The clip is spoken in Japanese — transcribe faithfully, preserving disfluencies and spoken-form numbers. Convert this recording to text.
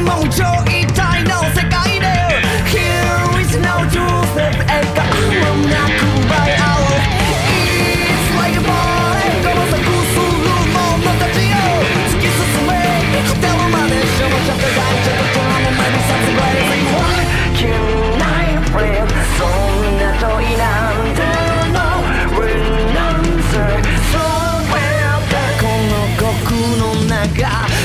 もうちょい体の世界で Here is no truth 笑顔もなく奪い合おう It's like a boy この錯する者たちよ突き進め生きてるまでしょもちゃって大ちゃとこの目に殺害 Can I breathe そんな問いなんて No real answer So where この僕の中